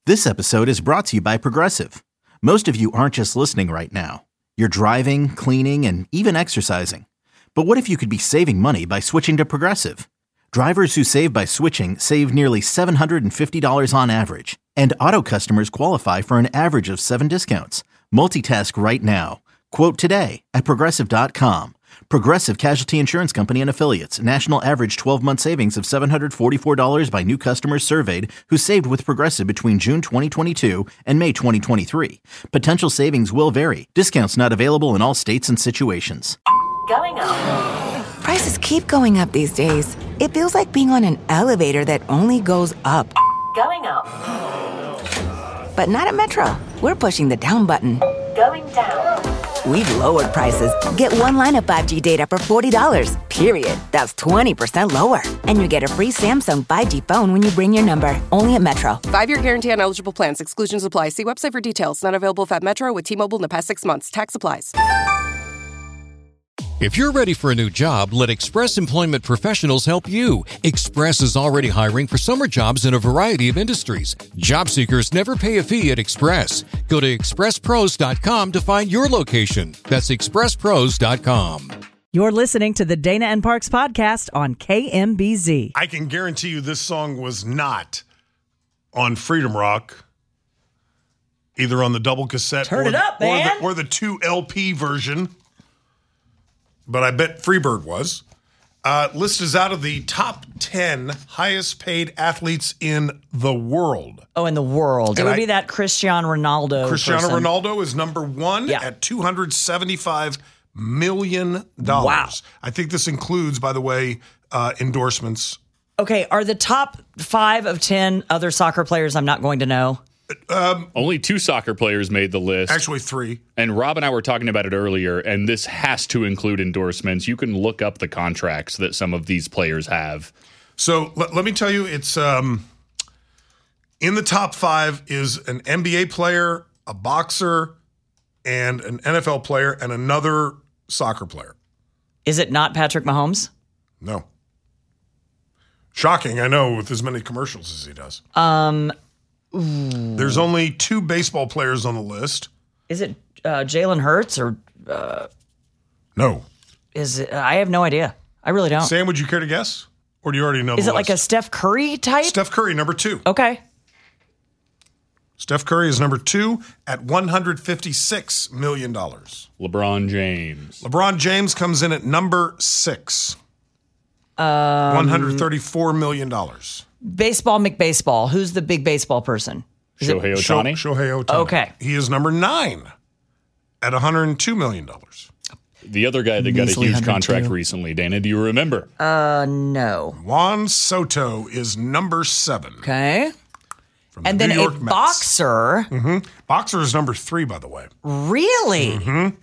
This episode is brought to you by Progressive. Most of you aren't just listening right now. You're driving, cleaning, and even exercising. But what if you could be saving money by switching to Progressive? Drivers who save by switching save nearly $750 on average. And auto customers qualify for an average of 7 discounts. Multitask right now. Quote today at Progressive.com. Progressive Casualty Insurance Company and Affiliates. National average 12-month savings of $744 by new customers surveyed who saved with Progressive between June 2022 and May 2023. Potential savings will vary. Discounts not available in all states and situations. Going up. Prices keep going up these days. It feels like being on an elevator that only goes up. Going up. But not at Metro. We're pushing the down button. Going down. We've lowered prices. Get one line of 5G data for $40, period. That's 20% lower. And you get a free Samsung 5G phone when you bring your number. Only at Metro. 5-year guarantee on eligible plans. Exclusions apply. See website for details. Not available at Metro with T-Mobile in the past 6 months. Tax applies. If you're ready for a new job, let Express Employment Professionals help you. Express is already hiring for summer jobs in a variety of industries. Job seekers never pay a fee at Express. Go to expresspros.com to find your location. That's expresspros.com. You're listening to the Dana and Parks podcast on KMBZ. I can guarantee you this song was not on Freedom Rock, either on the double cassette Turn it up, man. or the 2 LP version. But I bet Freebird was. List is out of the top 10 highest paid athletes in the world. Oh, in the world. It would be that Cristiano Ronaldo. Cristiano person. Ronaldo is number one at $275 million. Wow. I think this includes, by the way, endorsements. Okay, are the top 5 of 10 other soccer players I'm not going to know? Only 2 soccer players made the list. Actually, 3. And Rob and I were talking about it earlier, and this has to include endorsements. You can look up the contracts that some of these players have. So let me tell you, it's in the top 5 is an NBA player, a boxer, and an NFL player, and another soccer player. Is it not Patrick Mahomes? No. Shocking, I know, with as many commercials as he does. There's only 2 baseball players on the list. Is it Jalen Hurts or? No. Is it? I have no idea. I really don't. Sam, would you care to guess? Or do you already know Is the it like a list? Steph Curry type? Steph Curry, number 2. Okay. Steph Curry is number 2 at $156 million. LeBron James. LeBron James comes in at number 6. $134 million. Baseball McBaseball. Who's the big baseball person? Shohei Ohtani. Shohei Ohtani. Okay. He is number 9 at $102 million. The other guy that got a Measly huge 102. contract recently, Dana, do you remember? No. Juan Soto is number 7. Okay. From the And New then York a Mets. boxer. Boxer is number 3, by the way. Really?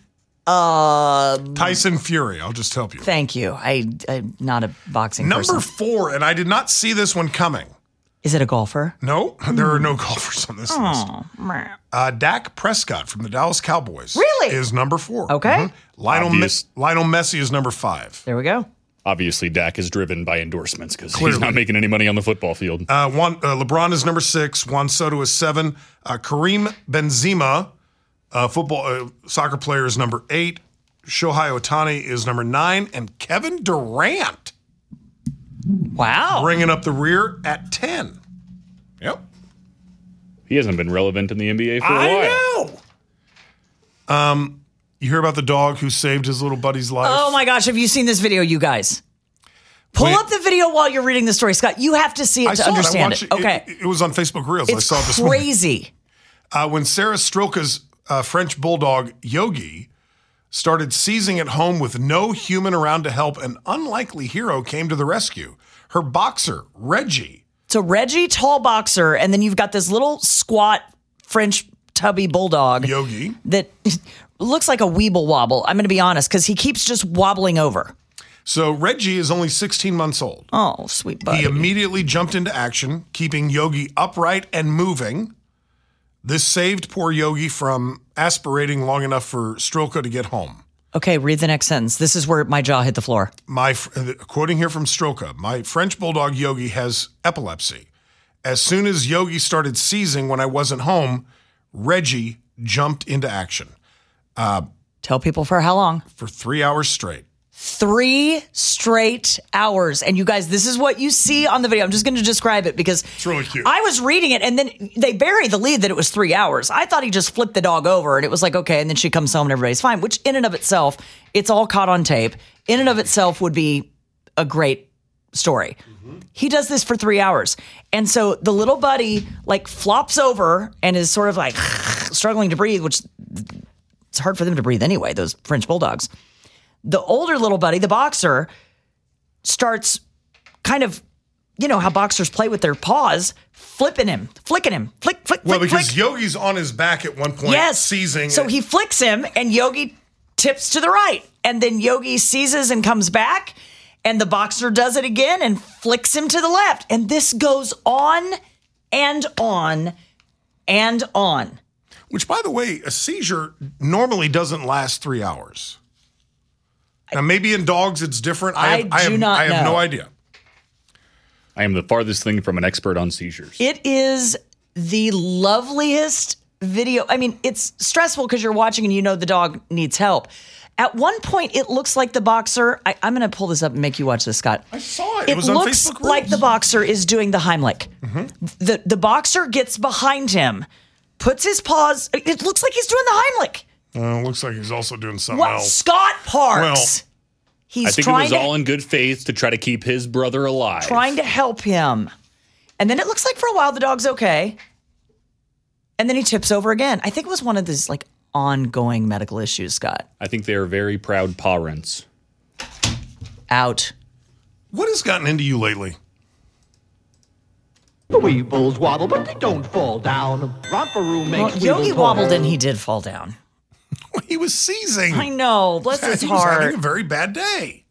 Tyson Fury. I'll just help you. Thank you. I'm not a boxing Number person. 4, and I did not see this one coming. Is it a golfer? No, there are no golfers on this list. Dak Prescott from the Dallas Cowboys Really? is number 4. Okay. Lionel Obvious. Messi is number 5. There we go. Obviously, Dak is driven by endorsements because Clearly. he's not making any money on the football field. LeBron is number 6. Juan Soto is 7. Kareem Benzema, soccer player, is number 8. Shohei Ohtani is number 9. And Kevin Durant Wow. bringing up the rear at 10. Yep. He hasn't been relevant in the NBA for a while. I know. You hear about the dog who saved his little buddy's life? Oh my gosh, have you seen this video, you guys? Pull Wait. up the video while you're reading the story, Scott. You have to see it to I understand watched it. Okay. It was on Facebook Reels. I It's saw it this morning. crazy. When Sarah Stroka's French bulldog, Yogi, started seizing at home with no human around to help, an unlikely hero came to the rescue. Her boxer, Reggie. So Reggie, tall boxer, and then you've got this little squat French tubby bulldog. Yogi. That looks like a weeble wobble. I'm going to be honest, because he keeps just wobbling over. So Reggie is only 16 months old. Oh, sweet buddy. He immediately jumped into action, keeping Yogi upright and moving. This saved poor Yogi from aspirating long enough for Stroka to get home. Okay, read the next sentence. This is where my jaw hit the floor. Quoting here from Stroka, my French bulldog Yogi has epilepsy, As soon as Yogi started seizing when I wasn't home, Reggie jumped into action Tell people for how long? for 3 hours straight. 3 straight hours. And you guys, this is what you see on the video. I'm just going to describe it because It's really cute. I was reading it and then they bury the lead that it was 3 hours. I thought he just flipped the dog over and it was like, okay. And then she comes home and everybody's fine, which in and of itself, it's all caught on tape. In and of itself would be a great story. He does this for 3 hours. And so the little buddy like flops over and is sort of like struggling to breathe, which it's hard for them to breathe anyway, those French bulldogs. The older little buddy, the boxer, starts kind of, you know how boxers play with their paws, flicking him, flick, Well, because flick. Yogi's on his back at one point, Yes. seizing. So he flicks him and Yogi tips to the right. And then Yogi seizes and comes back. And the boxer does it again and flicks him to the left. And this goes on and on and on. Which, by the way, a seizure normally doesn't last 3 hours. Now, maybe in dogs it's different. I do not I have know. no idea. I am the farthest thing from an expert on seizures. It is the loveliest video. I mean, it's stressful because you're watching and you know the dog needs help. At one point, it looks like the boxer. I'm going to pull this up and make you watch this, Scott. I saw it. It It was on looks Facebook like Reels. the boxer is doing the Heimlich. The boxer gets behind him, puts his paws. It looks like he's doing the Heimlich. Looks like he's also doing something What? else. Scott Parks. Well, he's I think it trying was all in good faith to try to keep his brother alive. to help him. And then it looks like for a while the dog's okay. And then he tips over again. I think it was one of these like ongoing medical issues, Scott. I think they are very proud parents. Out. What has gotten into you lately? The wee bulls wobble, but they don't fall down. Romperoo makes Well, Yogi Weeble wobbled pull. and he did fall down. He was seizing. I know. Bless his He was having heart. a very bad day.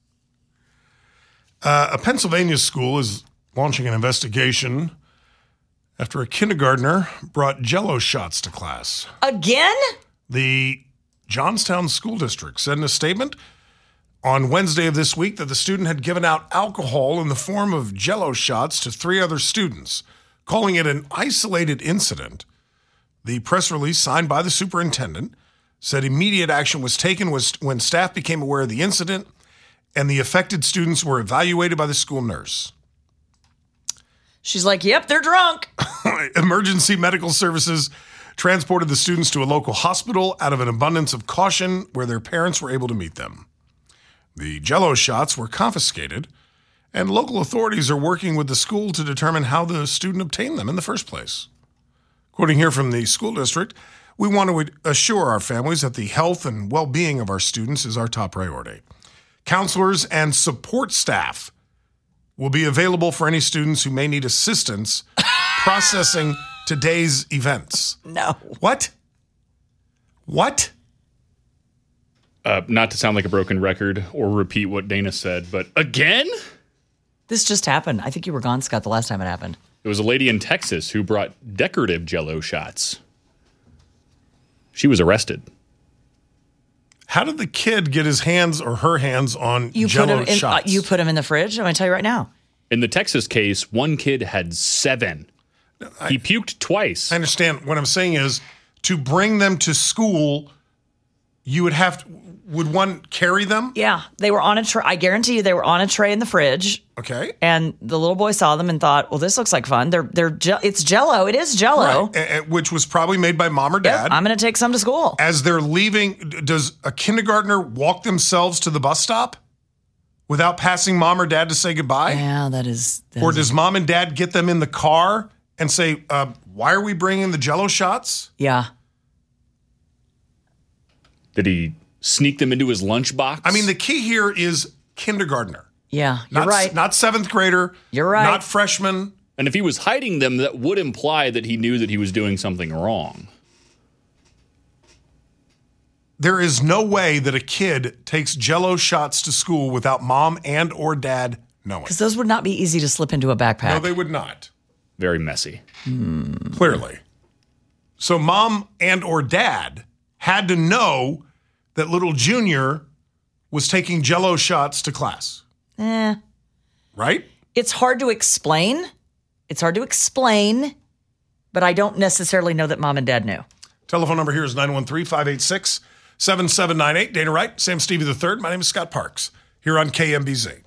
A Pennsylvania school is launching an investigation after a kindergartner brought Jell-O shots to class. Again? The Johnstown School District said in a statement on Wednesday of this week that the student had given out alcohol in the form of Jell-O shots to 3 other students, calling it an isolated incident. The press release signed by the superintendent said immediate action was taken when staff became aware of the incident and the affected students were evaluated by the school nurse. She's like, yep, they're drunk. Emergency medical services transported the students to a local hospital out of an abundance of caution where their parents were able to meet them. The Jell-O shots were confiscated, and local authorities are working with the school to determine how the student obtained them in the first place. Quoting here from the school district, we want to assure our families that the health and well-being of our students is our top priority. Counselors and support staff will be available for any students who may need assistance processing today's events. No. What? What? Not to sound like a broken record or repeat what Dana said, but again? This just happened. I think you were gone, Scott, the last time it happened. It was a lady in Texas who brought decorative Jell-O shots. She was arrested. How did the kid get his hands or her hands on Jell-O shots? You put him in the fridge? I'm going to tell you right now. In the Texas case, one kid had 7. He puked twice. I understand. What I'm saying is, to bring them to school, you would have to, would one carry them? Yeah, they were on a tray. I guarantee you they were on a tray in the fridge. Okay. And the little boy saw them and thought, well, this looks like fun. It's Jell-O. It is Jell-O. Right. Which was probably made by mom or dad. Yep, I'm going to take some to school. As they're leaving, does a kindergartner walk themselves to the bus stop without passing mom or dad to say goodbye? Yeah, that is. Or does mom and dad get them in the car and say, why are we bringing the Jell-O shots? Yeah. Did he sneak them into his lunchbox? I mean, the key here is kindergartner. Yeah, you're right. Not 7th grader. You're right. Not freshman. And if he was hiding them, that would imply that he knew that he was doing something wrong. There is no way that a kid takes Jell-O shots to school without mom and or dad knowing. Because those would not be easy to slip into a backpack. No, they would not. Very messy. Clearly. So mom and or dad had to know that little Junior was taking Jell-O shots to class. Right? It's hard to explain It's hard to explain, but I don't necessarily know that mom and dad knew. Telephone number here is 913-586-7798. Dana Wright, Sam Stevie III. My name is Scott Parks here on KMBZ.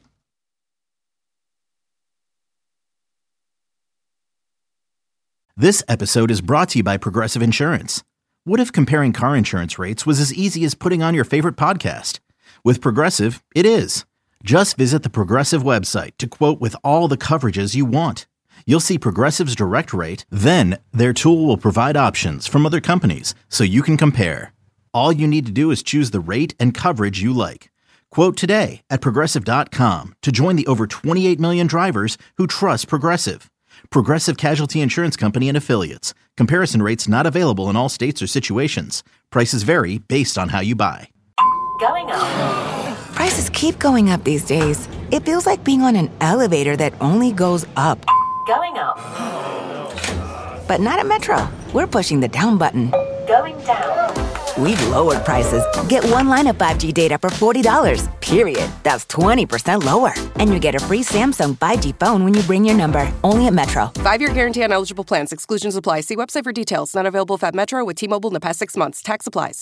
This episode is brought to you by Progressive Insurance. What if comparing car insurance rates was as easy as putting on your favorite podcast? With Progressive, it is. Just visit the Progressive website to quote with all the coverages you want. You'll see Progressive's direct rate, then their tool will provide options from other companies so you can compare. All you need to do is choose the rate and coverage you like. Quote today at Progressive.com to join the over 28 million drivers who trust Progressive. Progressive Casualty Insurance Company and Affiliates. Comparison rates not available in all states or situations. Prices vary based on how you buy. Going up. Prices keep going up these days. It feels like being on an elevator that only goes up. Going up. But not at Metro. We're pushing the down button. Going down. We've lowered prices. Get one line of 5G data for $40, period. That's 20% lower. And you get a free Samsung 5G phone when you bring your number. Only at Metro. 5-year guarantee on eligible plans. Exclusions apply. See website for details. Not available if at Metro with T-Mobile in the past 6 months. Tax applies.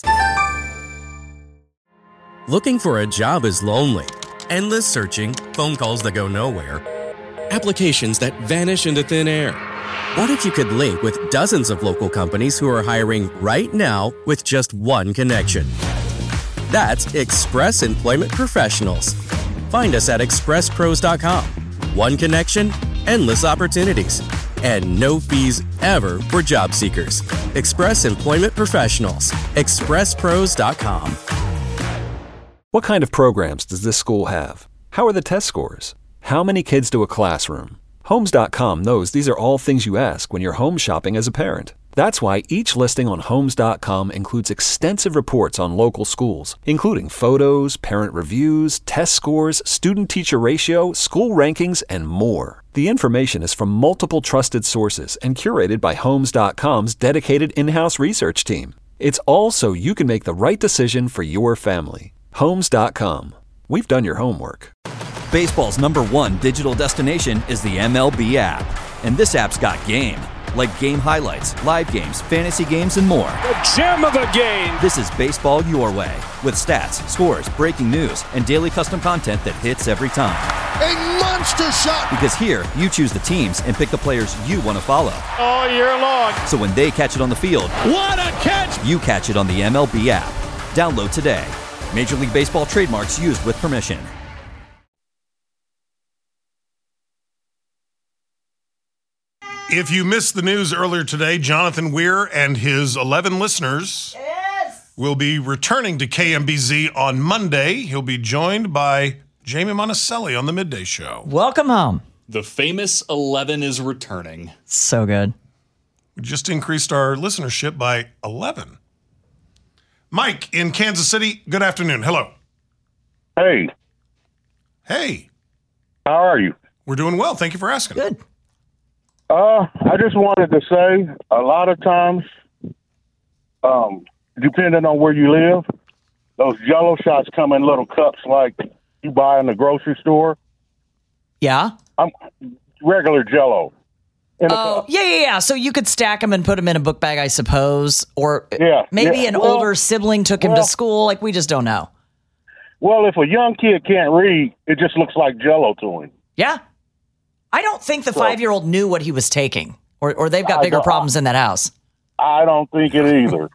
Looking for a job is lonely. Endless searching, phone calls that go nowhere, applications that vanish into thin air. What if you could link with dozens of local companies who are hiring right now with just one connection? That's Express Employment Professionals. Find us at expresspros.com. One connection, endless opportunities, and no fees ever for job seekers. Express Employment Professionals. expresspros.com. What kind of programs does this school have? How are the test scores? How many kids to a classroom? Homes.com knows these are all things you ask when you're home shopping as a parent. That's why each listing on Homes.com includes extensive reports on local schools, including photos, parent reviews, test scores, student-teacher ratio, school rankings, and more. The information is from multiple trusted sources and curated by Homes.com's dedicated in-house research team. It's all so you can make the right decision for your family. Homes.com. We've done your homework. Baseball's #1 digital destination is the MLB app. And this app's got game. Like game highlights, live games, fantasy games, and more. The gem of a game! This is baseball your way. With stats, scores, breaking news, and daily custom content that hits every time. A monster shot! Because here, you choose the teams and pick the players you want to follow. All year long. So when they catch it on the field, what a catch! You catch it on the MLB app. Download today. Major League Baseball trademarks used with permission. If you missed the news earlier today, Jonathan Weir and his 11 listeners will be returning to KMBZ on Monday. He'll be joined by Jamie Monticelli on the Midday Show. Welcome home. The famous 11 is returning. So good. We just increased our listenership by 11. Mike in Kansas City, good afternoon. Hello. Hey. Hey. How are you? We're doing well. Thank you for asking. Good. I just wanted to say, a lot of times, depending on where you live, those Jell-O shots come in little cups like you buy in the grocery store. Yeah? Regular Jell-O. Yeah. So you could stack them and put them in a book bag, I suppose. Or maybe an Well, older sibling took him to school. Like, we just don't know. Well, if a young kid can't read, it just looks like Jell-O to him. Yeah. I don't think the 5-year-old knew what he was taking, or they've got bigger problems in that house. I don't think it either.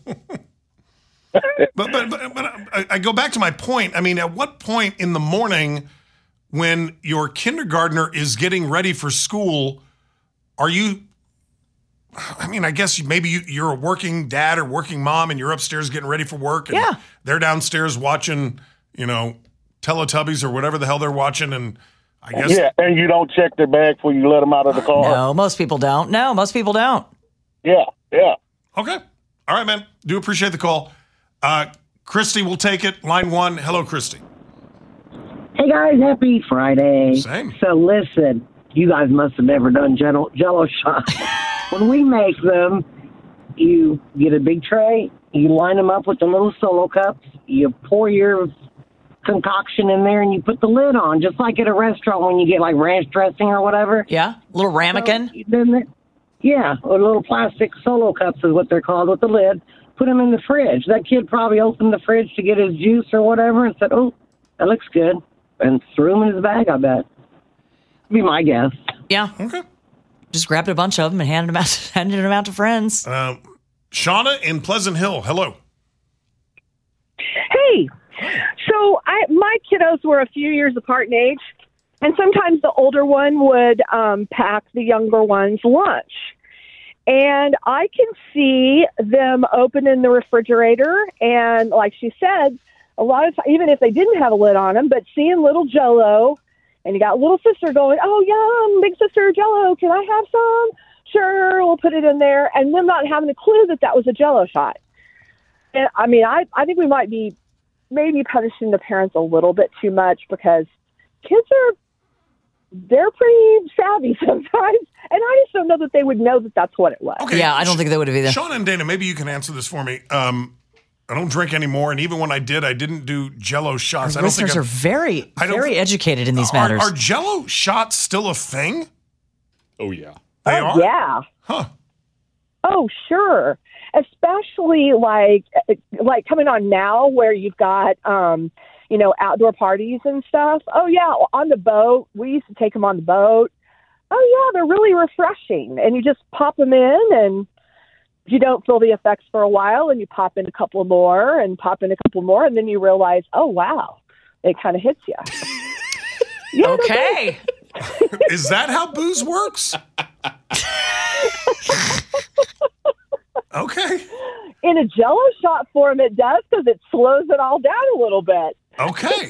But I go back to my point. I mean, at what point in the morning when your kindergartner is getting ready for school, are you, I mean, I guess maybe you're a working dad or working mom and you're upstairs getting ready for work and they're downstairs watching, Teletubbies or whatever the hell they're watching, and I guess. Yeah, and you don't check their bag before you let them out of the car. No, most people don't. Yeah. Okay. All right, man. Do appreciate the call. Christy will take it. Line 1. Hello, Christy. Hey, guys. Happy Friday. Same. So, listen, you guys must have never done Jell-O shots. When we make them, you get a big tray, you line them up with the little Solo cups, you pour your concoction in there and you put the lid on, just like at a restaurant when you get like ranch dressing or whatever. Yeah, a little ramekin. Yeah, or little plastic Solo cups is what they're called with the lid. Put them in the fridge. That kid probably opened the fridge to get his juice or whatever and said, "Oh, that looks good," and threw them in his bag. I bet. Be my guess. Yeah. Okay. Just grabbed a bunch of them and handed them out to friends. Shauna in Pleasant Hill. Hello. Hey. So my kiddos were a few years apart in age, and sometimes the older one would pack the younger one's lunch. And I can see them opening the refrigerator, and like she said, a lot of times, even if they didn't have a lid on them, but seeing little Jell-O, and you got little sister going, "Oh, yum, big sister Jell-O, can I have some?" "Sure, we'll put it in there," and them not having a clue that was a Jell-O shot. And, I mean, I think we might be maybe punishing the parents a little bit too much, because kids they're pretty savvy sometimes, and I just don't know that they would know that that's what it was. Okay. Yeah, I don't think they would have either. Shauna and Dana, maybe you can answer this for me. I don't drink anymore, and even when I did, I didn't do Jell-O shots. Our listeners are very educated in these matters. Are Jell-O shots still a thing? Oh, yeah. They are? Yeah. Huh. Oh, sure. Especially like coming on now where you've got, outdoor parties and stuff. Oh, yeah, on the boat. We used to take them on the boat. Oh, yeah, they're really refreshing. And you just pop them in, and you don't feel the effects for a while, and you pop in a couple more, and then you realize, oh, wow, it kind of hits you. Okay. Is that how booze works? Okay. In a Jell-O shot form, it does, because it slows it all down a little bit. Okay.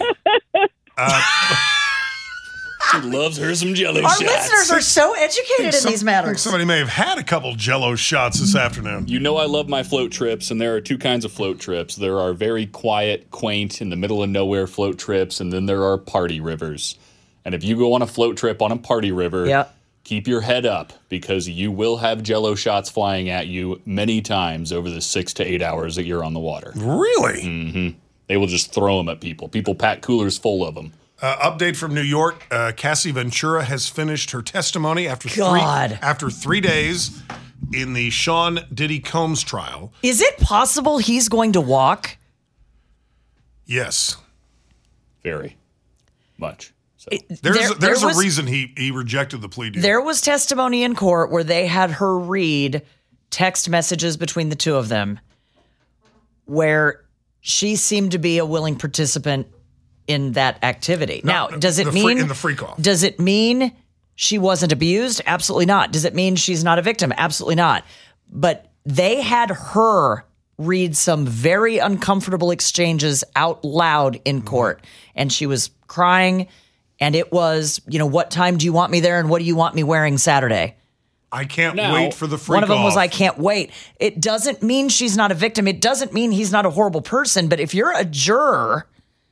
She loves her some Jell-O Our shots. listeners are so educated in these I think matters. somebody may have had a couple Jell-O shots this afternoon. You know I love my float trips, and there are two kinds of float trips. There are very quiet, quaint, in the middle of nowhere float trips, and then there are party rivers. And if you go on a float trip on a party river, keep your head up, because you will have Jell-O shots flying at you many times over the 6 to 8 hours that you're on the water. Really? Mm-hmm. They will just throw them at people. People pack coolers full of them. Update from New York. Cassie Ventura has finished her testimony after 3 days in the Sean Diddy Combs trial. Is it possible he's going to walk? Yes. Very much. So. There's a reason he rejected the plea deal. There was testimony in court where they had her read text messages between the two of them where she seemed to be a willing participant in that activity. Now, does it mean in the freak off? Does it mean she wasn't abused? Absolutely not. Does it mean she's not a victim? Absolutely not. But they had her read some very uncomfortable exchanges out loud in court, and she was crying. And it was, what time do you want me there, and what do you want me wearing Saturday? I can't wait for the freak off. One of them was, I can't wait. It doesn't mean she's not a victim. It doesn't mean he's not a horrible person. But if you're a juror,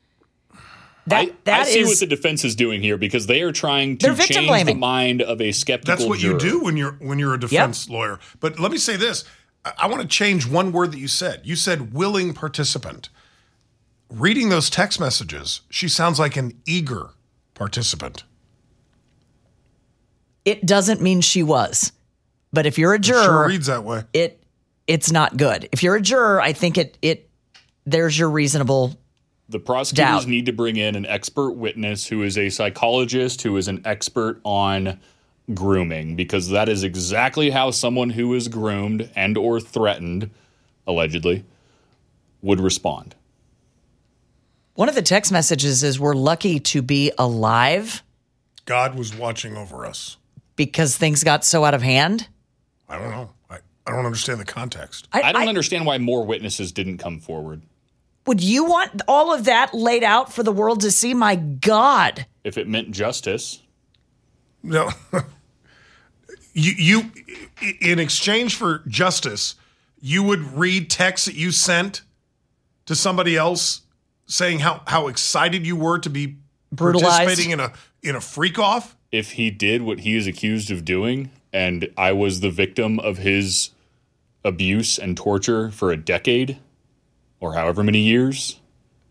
I see what the defense is doing here, because they are trying to change the mind of a skeptical That's what juror. you do when you're a defense lawyer. But let me say this. I want to change one word that you said. You said willing participant. Reading those text messages, she sounds like an eager participant. It doesn't mean she was. But if you're a juror, it sure reads that way. It's not good. If you're a juror, I think there's your reasonable The prosecutors doubt. need to bring in an expert witness who is a psychologist, who is an expert on grooming, because that is exactly how someone who is groomed and or threatened, allegedly, would respond. One of the text messages is, we're lucky to be alive. God was watching over us. Because things got so out of hand? I don't know. I don't understand the context. I don't understand why more witnesses didn't come forward. Would you want all of that laid out for the world to see? My God. If it meant justice. No. you in exchange for justice, you would read texts that you sent to somebody else saying how excited you were to be brutalized, participating in a freak off? If he did what he is accused of doing, and I was the victim of his abuse and torture for a decade, or however many years,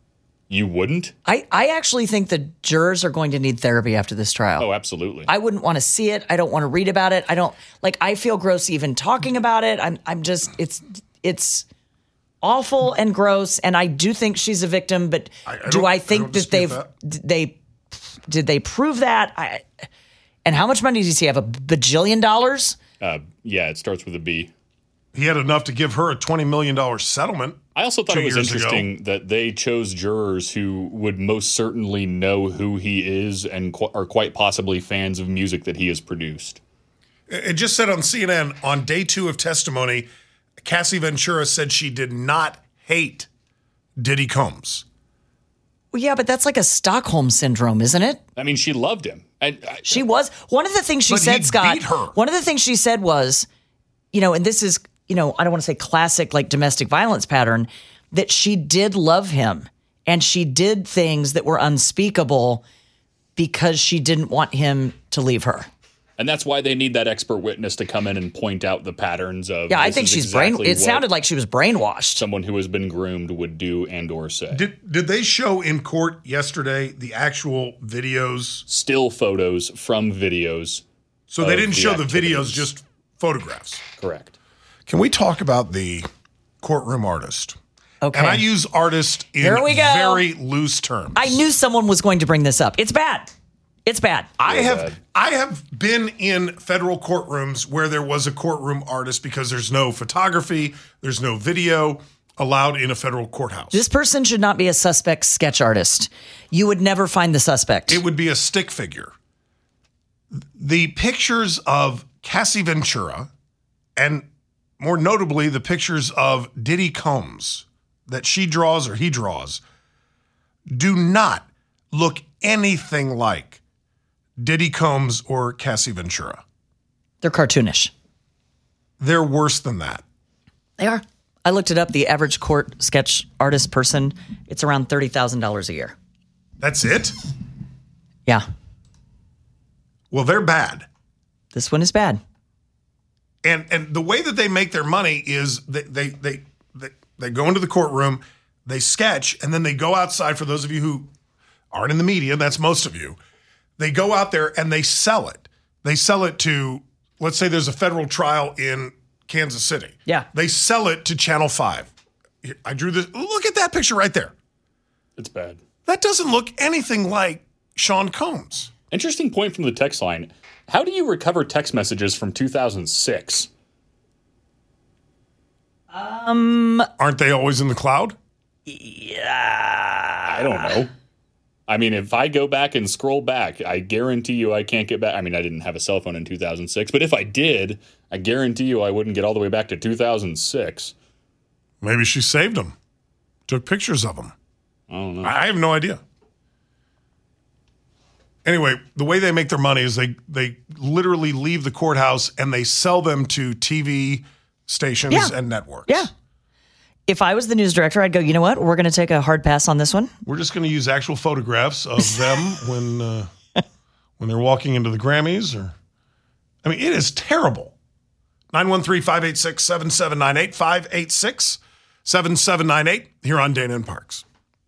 You wouldn't? I actually think the jurors are going to need therapy after this trial. Oh, absolutely. I wouldn't want to see it. I don't want to read about it. I feel gross even talking about it. I'm just, it's awful and gross. And I do think she's a victim, but do I think that did they prove that? And how much money does he have? $1 bajillion? Yeah, it starts with a B. He had enough to give her a $20 million settlement. I also thought it was interesting that they chose jurors who would most certainly know who he is and are quite possibly fans of music that he has produced. It just said on CNN, on day 2 of testimony, Cassie Ventura said she did not hate Diddy Combs. Well, yeah, but that's like a Stockholm syndrome, isn't it? I mean, she loved him. She was. One of the things she said, Scott, beat her. One of the things she said was, and this is, I don't want to say classic like domestic violence pattern, that she did love him and she did things that were unspeakable because she didn't want him to leave her. And that's why they need that expert witness to come in and point out the patterns of. Yeah, I think she's it sounded like she was brainwashed. Someone who has been groomed would do and or say. Did they show in court yesterday the actual videos? Still photos from videos. So they didn't show the videos, just photographs. Correct. Can we talk about the courtroom artist? Okay. And I use artist in very loose terms. I knew someone was going to bring this up. It's bad. It's bad. I have been in federal courtrooms where there was a courtroom artist because there's no photography, there's no video allowed in a federal courthouse. This person should not be a suspect sketch artist. You would never find the suspect. It would be a stick figure. The pictures of Cassie Ventura, and more notably the pictures of Diddy Combs that she draws or he draws, do not look anything like Diddy Combs or Cassie Ventura. They're cartoonish. They're worse than that. They are. I looked it up. The average court sketch artist person, it's around $30,000 a year. That's it? Yeah. Well, they're bad. This one is bad. And the way that they make their money is they go into the courtroom, they sketch, and then they go outside. For those of you who aren't in the media, that's most of you. They go out there and they sell it. They sell it to, let's say there's a federal trial in Kansas City. Yeah. They sell it to Channel 5. I drew this. Look at that picture right there. It's bad. That doesn't look anything like Sean Combs. Interesting point from the text line. How do you recover text messages from 2006? Aren't they always in the cloud? Yeah. I don't know. I mean, if I go back and scroll back, I guarantee you I can't get back. I mean, I didn't have a cell phone in 2006, but if I did, I guarantee you I wouldn't get all the way back to 2006. Maybe she saved them, took pictures of them. I don't know. I have no idea. Anyway, the way they make their money is they literally leave the courthouse and they sell them to TV stations and networks. Yeah. If I was the news director, I'd go, you know what? We're going to take a hard pass on this one. We're just going to use actual photographs of them when they're walking into the Grammys. I mean, it is terrible. 913-586-7798, 586-7798 here on Dana and Parks.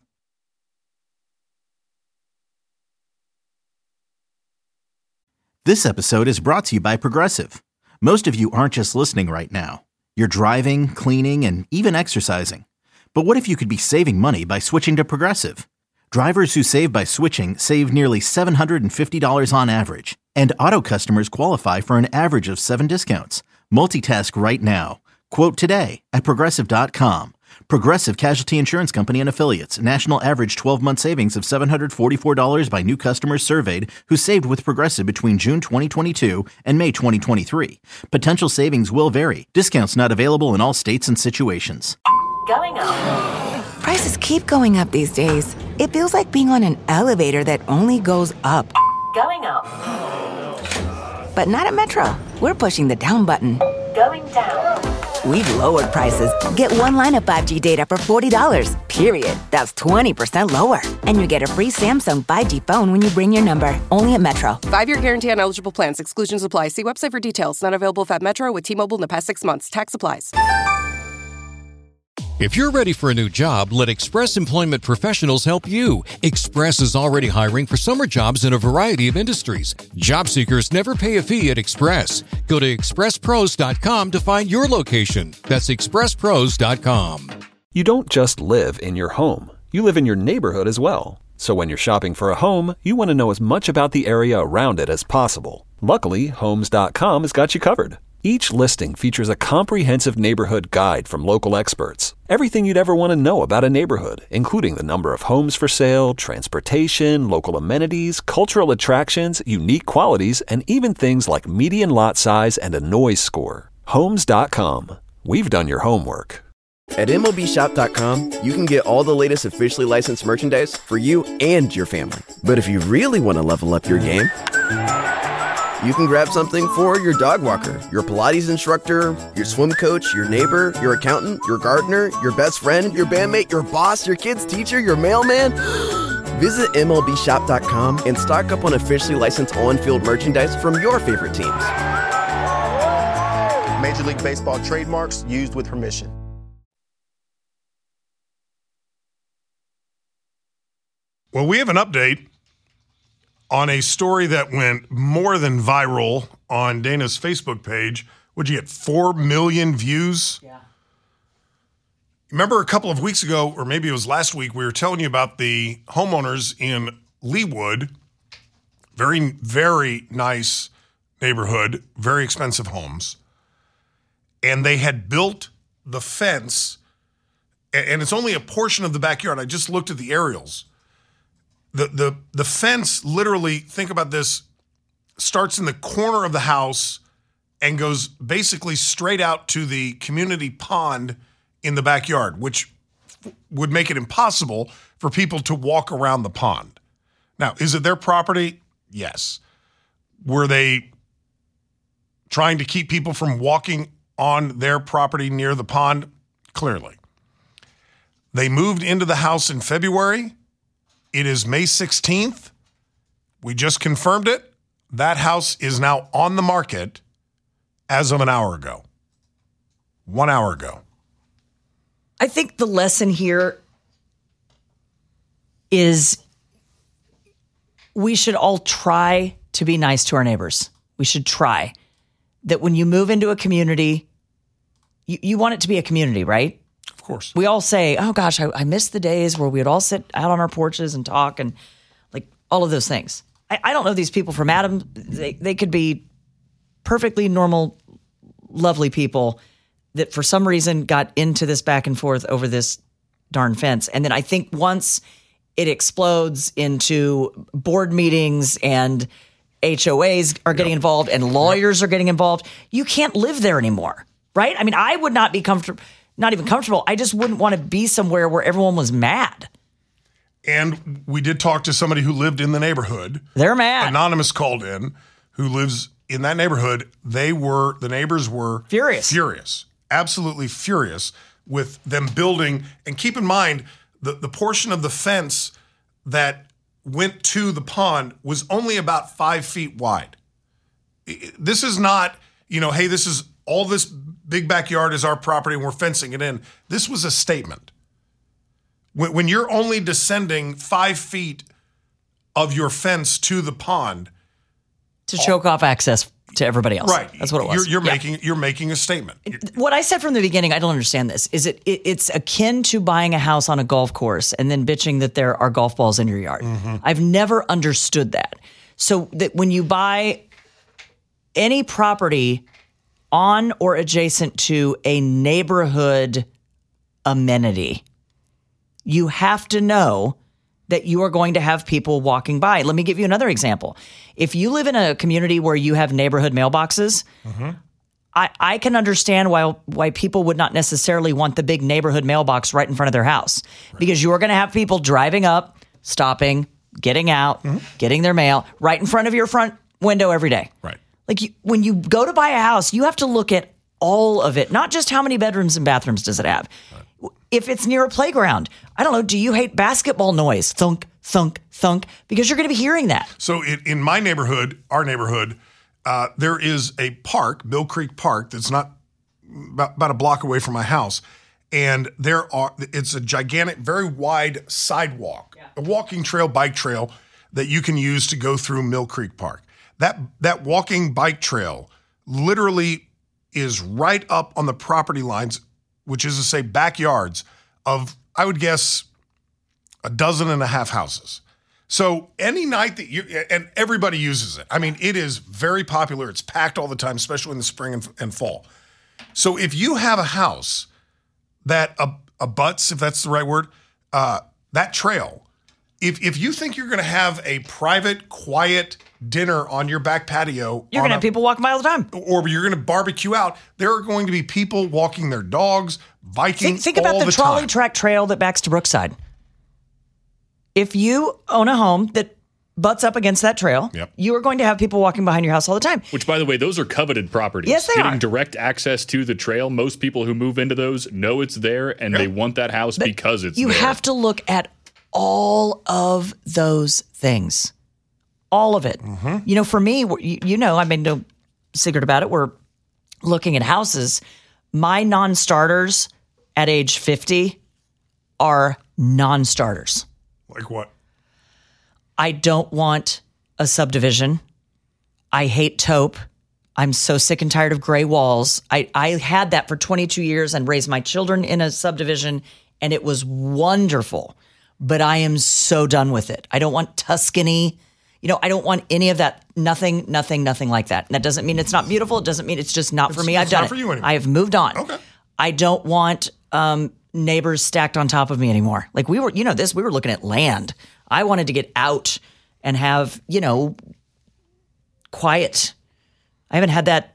This episode is brought to you by Progressive. Most of you aren't just listening right now. You're driving, cleaning, and even exercising. But what if you could be saving money by switching to Progressive? Drivers who save by switching save nearly $750 on average. And auto customers qualify for an average of 7 discounts. Multitask right now. Quote today at Progressive.com. Progressive Casualty Insurance Company and Affiliates. National average 12-month savings of $744 by new customers surveyed who saved with Progressive between June 2022 and May 2023. Potential savings will vary. Discounts not available in all states and situations. Going up. Prices keep going up these days. It feels like being on an elevator that only goes up. Going up. But not at Metro. We're pushing the down button. Going down. We've lowered prices. Get one line of 5G data for $40, period. That's 20% lower. And you get a free Samsung 5G phone when you bring your number. Only at Metro. 5-year guarantee on eligible plans. Exclusions apply. See website for details. Not available if at Metro with T-Mobile in the past 6 months. Tax applies. If you're ready for a new job, let Express Employment Professionals help you. Express is already hiring for summer jobs in a variety of industries. Job seekers never pay a fee at Express. Go to expresspros.com to find your location. That's expresspros.com. You don't just live in your home. You live in your neighborhood as well. So when you're shopping for a home, you want to know as much about the area around it as possible. Luckily, Homes.com has got you covered. Each listing features a comprehensive neighborhood guide from local experts. Everything you'd ever want to know about a neighborhood, including the number of homes for sale, transportation, local amenities, cultural attractions, unique qualities, and even things like median lot size and a noise score. Homes.com. We've done your homework. At MLBShop.com, you can get all the latest officially licensed merchandise for you and your family. But if you really want to level up your game, you can grab something for your dog walker, your Pilates instructor, your swim coach, your neighbor, your accountant, your gardener, your best friend, your bandmate, your boss, your kid's teacher, your mailman. Visit MLBShop.com and stock up on officially licensed on-field merchandise from your favorite teams. Major League Baseball trademarks used with permission. Well, we have an update on a story that went more than viral on Dana's Facebook page. Would you get 4 million views? Yeah. Remember a couple of weeks ago, or maybe it was last week, we were telling you about the homeowners in Leawood. Very, very nice neighborhood, very expensive homes. And they had built the fence, and it's only a portion of the backyard. I just looked at the aerials. The fence literally, think about this, starts in the corner of the house and goes basically straight out to the community pond in the backyard, which would make it impossible for people to walk around the pond. Now, is it their property? Yes. Were they trying to keep people from walking on their property near the pond? Clearly. They moved into the house in February. It is May 16th. We just confirmed it. That house is now on the market as of an hour ago. 1 hour ago. I think the lesson here is we should all try to be nice to our neighbors. We should try. That when you move into a community, you want it to be a community, right? Of course. We all say, oh gosh, I miss the days where we would all sit out on our porches and talk and like all of those things. I don't know these people from Adam. They could be perfectly normal, lovely people that for some reason got into this back and forth over this darn fence. And then I think once it explodes into board meetings and HOAs are getting involved and lawyers are getting involved, you can't live there anymore, right? I mean, I would not be comfortable. Not even comfortable. I just wouldn't want to be somewhere where everyone was mad. And we did talk to somebody who lived in the neighborhood. They're mad. Anonymous called in, who lives in that neighborhood. The neighbors were furious, absolutely furious with them building. And keep in mind, the portion of the fence that went to the pond was only about 5 feet wide. This is not, hey, this is all this big backyard is our property and we're fencing it in. This was a statement. When you're only descending 5 feet of your fence to the pond. To choke off access to everybody else. Right. That's what it was. You're making a statement. What I said from the beginning, I don't understand this, is it's akin to buying a house on a golf course and then bitching that there are golf balls in your yard. Mm-hmm. I've never understood that. So that when you buy any property on or adjacent to a neighborhood amenity, you have to know that you are going to have people walking by. Let me give you another example. If you live in a community where you have neighborhood mailboxes, mm-hmm. I can understand why people would not necessarily want the big neighborhood mailbox right in front of their house, because you're going to have people driving up, stopping, getting out, mm-hmm. getting their mail right in front of your front window every day. Right. Like when you go to buy a house, you have to look at all of it, not just how many bedrooms and bathrooms does it have. Right. If it's near a playground, I don't know, do you hate basketball noise? Thunk, thunk, thunk, because you're going to be hearing that. So in my neighborhood, our neighborhood, there is a park, Mill Creek Park, that's not about a block away from my house. And it's a gigantic, very wide sidewalk, a walking trail, bike trail that you can use to go through Mill Creek Park. That walking bike trail literally is right up on the property lines, which is to say backyards of, I would guess, 12.5 houses. So any night that and everybody uses it. I mean, it is very popular. It's packed all the time, especially in the spring and fall. So if you have a house that abuts, if that's the right word, that trail, if you think you're going to have a private, quiet dinner on your back patio, you're going to have people walking by all the time, or you're going to barbecue out. There are going to be people walking their dogs, biking. Think about the trolley track trail that backs to Brookside. If you own a home that butts up against that trail, you are going to have people walking behind your house all the time. Which, by the way, those are coveted properties. Yes, they Getting are. direct access to the trail, most people who move into those know it's there, and they want that house because it's there. You have to look at all of those things. All of it. You know, for me, I made no secret about it. We're looking at houses. My non-starters at age 50 are non-starters. Like what? I don't want a subdivision. I hate taupe. I'm so sick and tired of gray walls. I had that for 22 years and raised my children in a subdivision, and it was wonderful. But I am so done with it. I don't want Tuscany. I don't want any of that. Nothing like that. And that doesn't mean it's not beautiful. It doesn't mean it's just not for me. I've done it. For you anymore. I have moved on. Okay. I don't want neighbors stacked on top of me anymore. Like we were looking at land. I wanted to get out and have, quiet. I haven't had that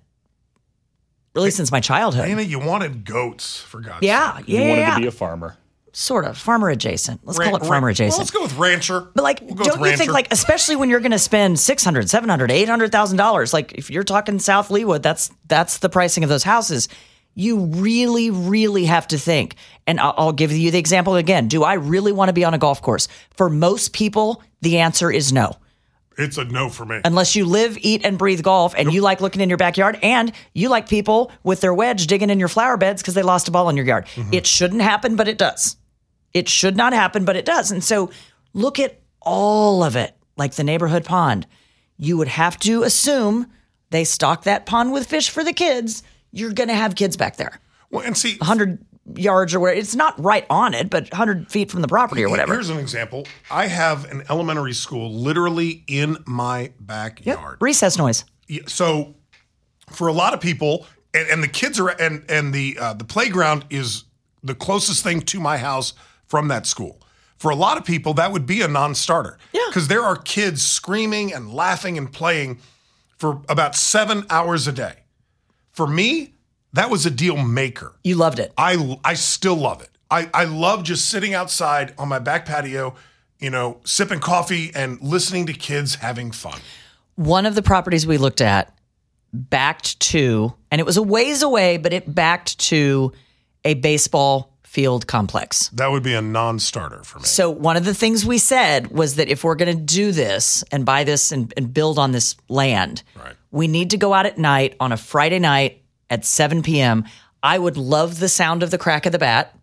really since my childhood. Dana, you wanted goats, for God's sake. You wanted to be a farmer. Sort of. Farmer adjacent. Let's call it farmer adjacent. Well, let's go with rancher. But don't you think, especially when you're going to spend $600,000, $700,000, $800,000, like if you're talking South Leawood, that's the pricing of those houses. You really, really have to think. And I'll give you the example again. Do I really want to be on a golf course? For most people, the answer is no. It's a no for me. Unless you live, eat, and breathe golf, and you like looking in your backyard, and you like people with their wedge digging in your flower beds because they lost a ball in your yard. It shouldn't happen, but it does. It should not happen, but it does. And so look at all of it, like the neighborhood pond. You would have to assume they stock that pond with fish for the kids. You're going to have kids back there. Well, and see, 100 yards or whatever. It's not right on it, but 100 feet from the property or whatever. Here's an example. I have an elementary school literally in my backyard. Recess noise. So for a lot of people, and the kids are, and the playground is the closest thing to my house from that school. For a lot of people, that would be a non-starter. Yeah. Because there are kids screaming and laughing and playing for about 7 hours a day. For me, that was a deal maker. You loved it. I still love it. I love just sitting outside on my back patio, sipping coffee and listening to kids having fun. One of the properties we looked at backed to, and it was a ways away, but it backed to a baseball field complex. That would be a non-starter for me. So one of the things we said was that if we're going to do this and buy this and build on this land, we need to go out at night on a Friday night at 7 p.m. I would love the sound of the crack of the bat.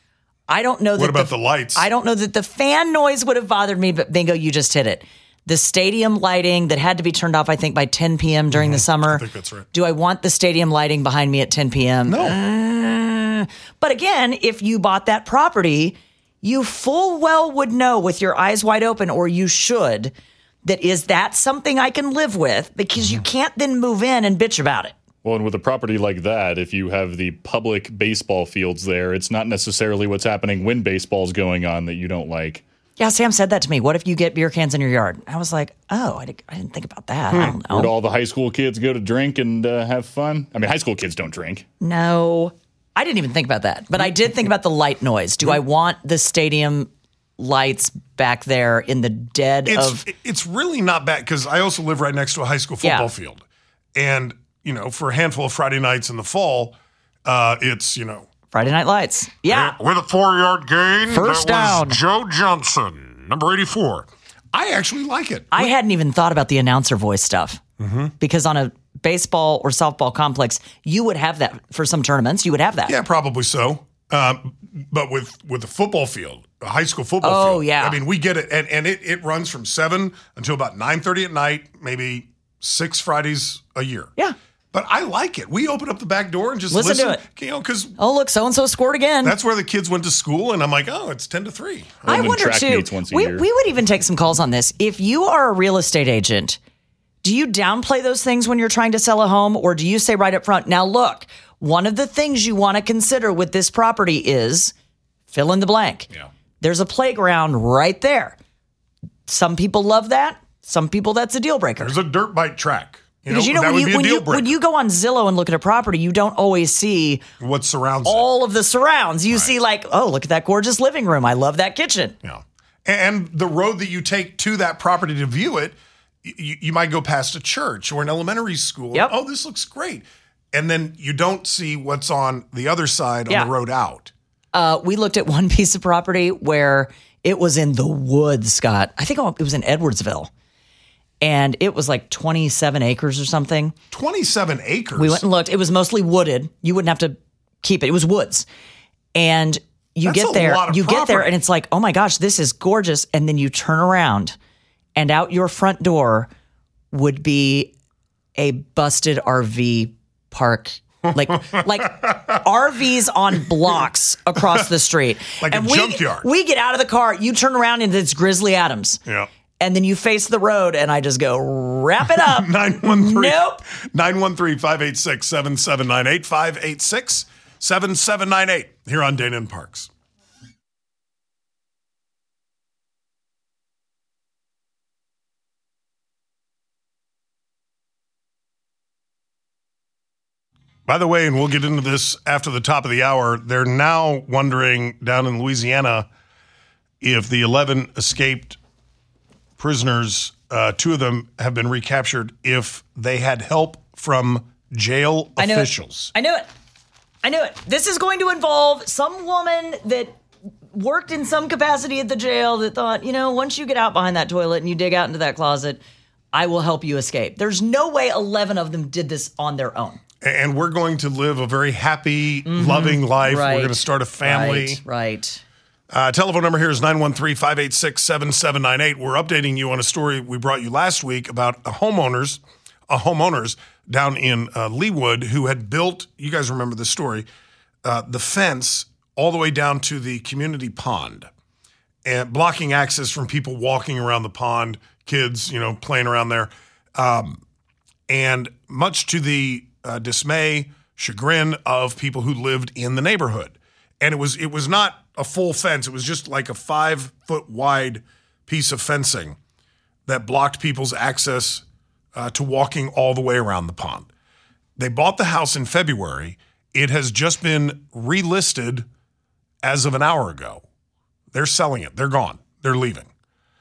I don't know that. What about the lights? I don't know that the fan noise would have bothered me, but bingo, you just hit it. The stadium lighting that had to be turned off, I think, by 10 p.m. during the summer. I think that's right. Do I want the stadium lighting behind me at 10 p.m.? No. But again, if you bought that property, you full well would know with your eyes wide open, or you should, that is that something I can live with, because you can't then move in and bitch about it. Well, and with a property like that, if you have the public baseball fields there, it's not necessarily what's happening when baseball's going on that you don't like. Yeah, Sam said that to me. What if you get beer cans in your yard? I was like, oh, I didn't think about that. I don't know. Where do all the high school kids go to drink and have fun? I mean, high school kids don't drink. No, I didn't even think about that. But I did think about the light noise. Do I want the stadium lights back there in the dead of... It's really not bad, because I also live right next to a high school football field. And, for a handful of Friday nights in the fall, it's, Friday Night Lights. Yeah. With a 4-yard gain. First down. Joe Johnson, number 84. I actually like it. I hadn't even thought about the announcer voice stuff. Because on a baseball or softball complex, you would have that for some tournaments. You would have that. Yeah, probably so. But with the football field, a high school football field. Oh, yeah. I mean, we get it. And it runs from 7 until about 9:30 at night, maybe 6 Fridays a year. Yeah. But I like it. We open up the back door and just Listen listen to it. You know, because look, so-and-so scored again. That's where the kids went to school, and I'm like, oh, it's 10-3. I wonder, too, we would even take some calls on this. If you are a real estate agent, do you downplay those things when you're trying to sell a home, or do you say right up front, now look, one of the things you want to consider with this property is fill in the blank. Yeah. There's a playground right there. Some people love that. Some people, that's a deal breaker. There's a dirt bike track. Because that when you go on Zillow and look at a property, you don't always see what surrounds all of the surrounds. You see like, oh, look at that gorgeous living room. I love that kitchen. Yeah. And the road that you take to that property to view it, you might go past a church or an elementary school. Yep. Oh, this looks great. And then you don't see what's on the other side on the road out. We looked at one piece of property where it was in the woods, Scott. I think it was in Edwardsville. And it was like 27 acres or something. 27 acres? We went and looked. It was mostly wooded. You wouldn't have to keep it. It was woods. And you get there, and it's like, oh my gosh, this is gorgeous. And then you turn around and out your front door would be a busted RV park. Like RVs on blocks across the street. Like a junkyard. We get out of the car, you turn around and it's Grizzly Adams. Yeah. And then you face the road, and I just go, wrap it up. 913. Nope. 913-586-7798. 586-7798 here on Dana and Parks. By the way, and we'll get into this after the top of the hour, they're now wondering down in Louisiana if the 11 escaped prisoners, 2 of them have been recaptured, if they had help from jail officials. I knew it. This is going to involve some woman that worked in some capacity at the jail that thought, once you get out behind that toilet and you dig out into that closet, I will help you escape. There's no way 11 of them did this on their own. And we're going to live a very happy, loving life. Right. We're going to start a family. Right. Telephone number here is 913-586-7798. We're updating you on a story we brought you last week about homeowners down in Leawood who had built, you guys remember this story, the fence all the way down to the community pond and blocking access from people walking around the pond, kids, playing around there. And much to the dismay, chagrin of people who lived in the neighborhood. And it was not a full fence. It was just like a 5-foot wide piece of fencing that blocked people's access to walking all the way around the pond. They bought the house in February. It has just been relisted as of an hour ago. They're selling it. They're gone. They're leaving.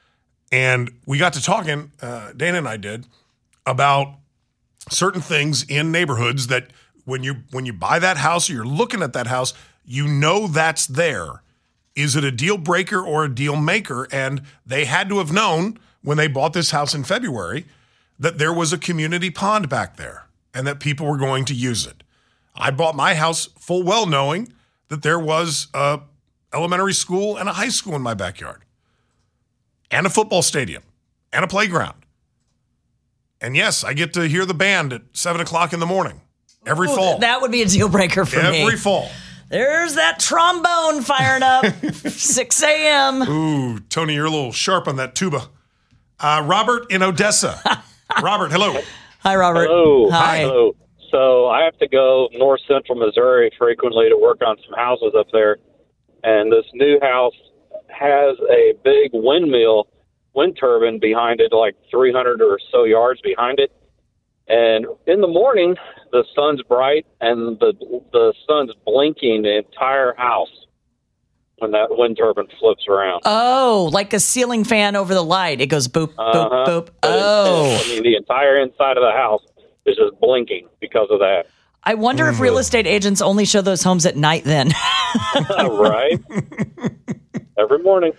And we got to talking, Dana and I did, about certain things in neighborhoods that when you buy that house or you're looking at that house, that's there. Is it a deal breaker or a deal maker? And they had to have known when they bought this house in February that there was a community pond back there and that people were going to use it. I bought my house full well knowing that there was a elementary school and a high school in my backyard and a football stadium and a playground. And yes, I get to hear the band at 7:00 in the morning every fall. That would be a deal breaker for me. Every fall. There's that trombone firing up, 6 a.m. Ooh, Tony, you're a little sharp on that tuba. Robert in Odessa. Robert, hello. Hi, Robert. Hello. Hi. Hello. So I have to go north central Missouri frequently to work on some houses up there. And this new house has a big wind turbine behind it, like 300 or so yards behind it. And in the morning, the sun's bright and the sun's blinking the entire house when that wind turbine flips around. Oh, like a ceiling fan over the light. It goes boop, boop, boop. The entire inside of the house is just blinking because of that. I wonder if real estate agents only show those homes at night then. Right? Every morning.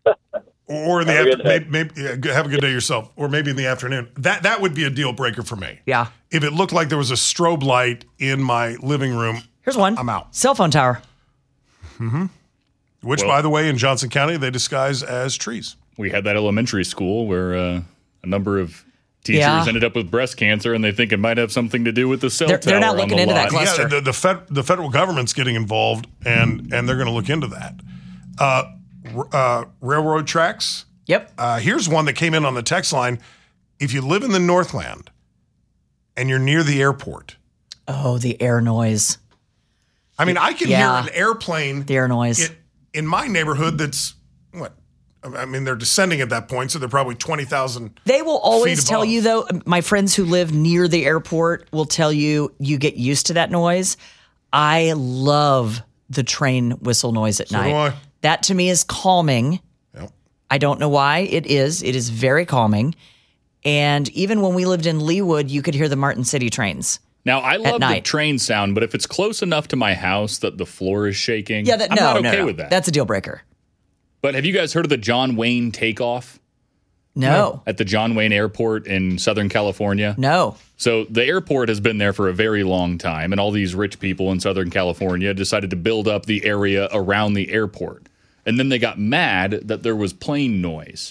Or in the afternoon, maybe have a good day yourself. Or maybe in the afternoon. That would be a deal breaker for me. Yeah. If it looked like there was a strobe light in my living room, here's one. I'm out. Cell phone tower. Mm-hmm. Which, by the way, in Johnson County, they disguise as trees. We had that elementary school where a number of teachers ended up with breast cancer, and they think it might have something to do with the cell tower. They're not looking into that cluster. Yeah, the federal government's getting involved, and they're going to look into that. Railroad tracks. Yep. Here's one that came in on the text line. If you live in the Northland and you're near the airport. Oh, the air noise. I mean, I can hear an airplane. The air noise. In my neighborhood, that's what? I mean, they're descending at that point, so they're probably 20,000. They will always tell you, though, my friends who live near the airport will tell you, you get used to that noise. I love the train whistle noise at night. Do I. That to me is calming. Yep. I don't know why it is. It is very calming. And even when we lived in Leawood, you could hear the Martin City trains. Now, I love the train sound, but if it's close enough to my house that the floor is shaking, I'm not okay with that. That's a deal breaker. But have you guys heard of the John Wayne takeoff? No. At the John Wayne Airport in Southern California? No. So the airport has been there for a very long time, and all these rich people in Southern California decided to build up the area around the airport. And then they got mad that there was plane noise.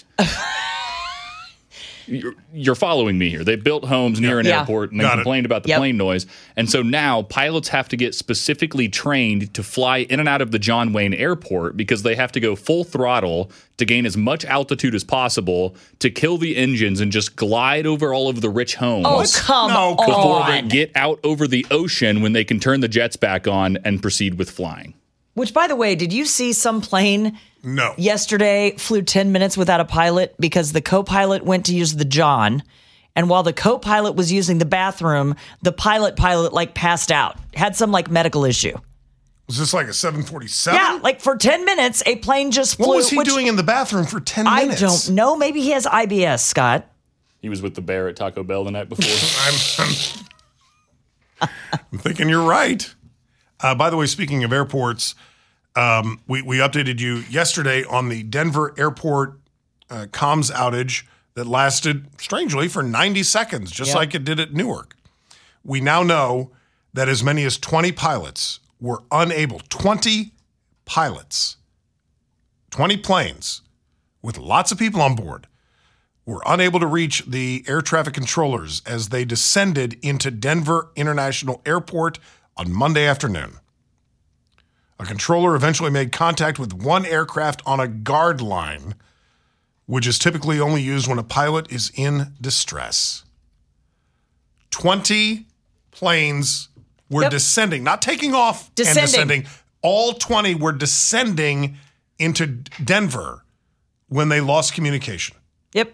You're following me here. They built homes near an airport and they complained about the plane noise. And so now pilots have to get specifically trained to fly in and out of the John Wayne Airport because they have to go full throttle to gain as much altitude as possible to kill the engines and just glide over all of the rich homes. Oh, come on. Before they get out over the ocean when they can turn the jets back on and proceed with flying. Which, by the way, did you see some plane yesterday flew 10 minutes without a pilot because the co-pilot went to use the John, and while the co-pilot was using the bathroom, the pilot passed out, had some medical issue. Was this like a 747? Yeah, for 10 minutes, a plane just flew. What was he doing in the bathroom for 10 minutes? I don't know. Maybe he has IBS, Scott. He was with the bear at Taco Bell the night before. I'm thinking you're right. By the way, speaking of airports, we updated you yesterday on the Denver airport comms outage that lasted, strangely, for 90 seconds, just like it did at Newark. We now know that as many as 20 pilots were unable, 20 pilots, 20 planes with lots of people on board, were unable to reach the air traffic controllers as they descended into Denver International Airport on Monday afternoon. A controller eventually made contact with one aircraft on a guard line, which is typically only used when a pilot is in distress. 20 planes were descending, not taking off and descending. All 20 were descending into Denver when they lost communication. Yep.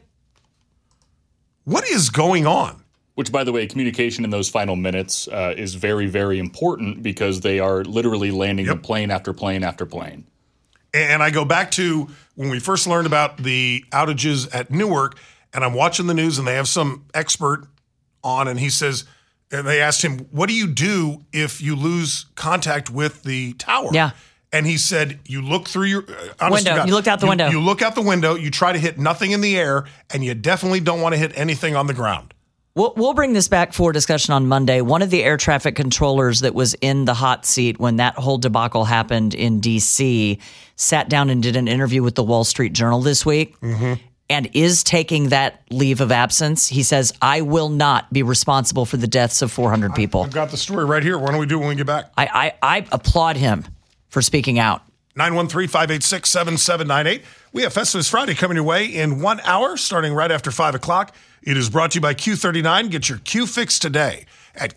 What is going on? Which, by the way, communication in those final minutes is very, very important because they are literally landing the plane after plane after plane. And I go back to when we first learned about the outages at Newark, and I'm watching the news, and they have some expert on, and he says, and they asked him, what do you do if you lose contact with the tower? Yeah. And he said, you look through your window. You look out the window. You look out the window, you try to hit nothing in the air, and you definitely don't want to hit anything on the ground. We'll bring this back for discussion on Monday. One of the air traffic controllers that was in the hot seat when that whole debacle happened in D.C. sat down and did an interview with the Wall Street Journal this week and is taking that leave of absence. He says, I will not be responsible for the deaths of 400 people. I've got the story right here. Why don't we do it when we get back? I applaud him for speaking out. 913-586-7798. We have Festivus Friday coming your way in 1 hour, starting right after 5 o'clock. It is brought to you by Q39. Get your Q fix today at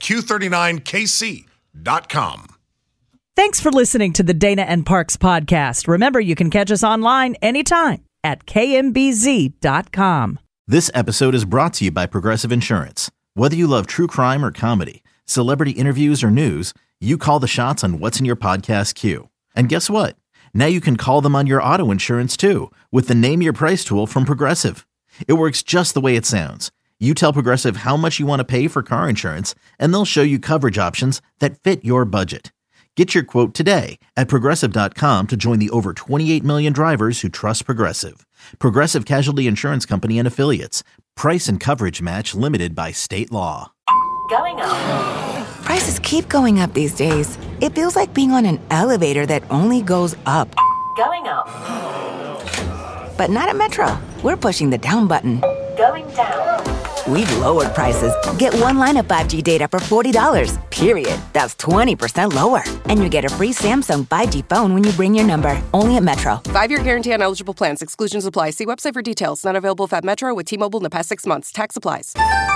Q39KC.com. Thanks for listening to the Dana and Parks podcast. Remember, you can catch us online anytime at KMBZ.com. This episode is brought to you by Progressive Insurance. Whether you love true crime or comedy, celebrity interviews or news, you call the shots on what's in your podcast queue. And guess what? Now you can call them on your auto insurance too with the Name Your Price tool from Progressive. It works just the way it sounds. You tell Progressive how much you want to pay for car insurance, and they'll show you coverage options that fit your budget. Get your quote today at Progressive.com to join the over 28 million drivers who trust Progressive. Progressive Casualty Insurance Company and Affiliates. Price and coverage match limited by state law. Going up. Prices keep going up these days. It feels like being on an elevator that only goes up. Going up. But not at Metro. We're pushing the down button. Going down. We've lowered prices. Get one line of 5G data for $40, period. That's 20% lower. And you get a free Samsung 5G phone when you bring your number. Only at Metro. 5-year guarantee on eligible plans. Exclusions apply. See website for details. Not available at Metro with T-Mobile in the past 6 months. Tax applies.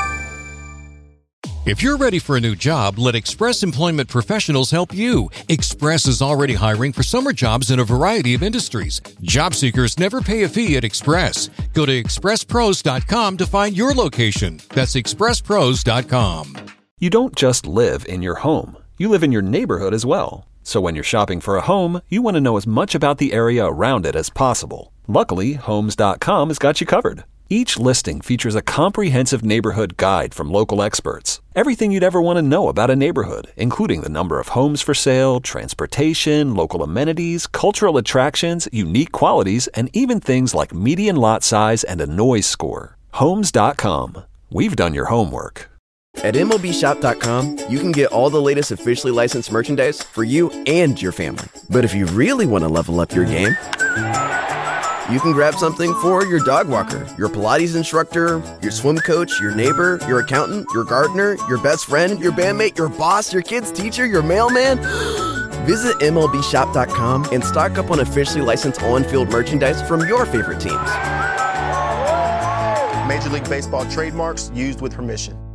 If you're ready for a new job, let Express Employment Professionals help you. Express is already hiring for summer jobs in a variety of industries. Job seekers never pay a fee at Express. Go to expresspros.com to find your location. That's expresspros.com. You don't just live in your home. You live in your neighborhood as well. So when you're shopping for a home, you want to know as much about the area around it as possible. Luckily, Homes.com has got you covered. Each listing features a comprehensive neighborhood guide from local experts. Everything you'd ever want to know about a neighborhood, including the number of homes for sale, transportation, local amenities, cultural attractions, unique qualities, and even things like median lot size and a noise score. Homes.com. We've done your homework. At MLBshop.com, you can get all the latest officially licensed merchandise for you and your family. But if you really want to level up your game, you can grab something for your dog walker, your Pilates instructor, your swim coach, your neighbor, your accountant, your gardener, your best friend, your bandmate, your boss, your kid's teacher, your mailman. Visit MLBshop.com and stock up on officially licensed on-field merchandise from your favorite teams. Major League Baseball trademarks used with permission.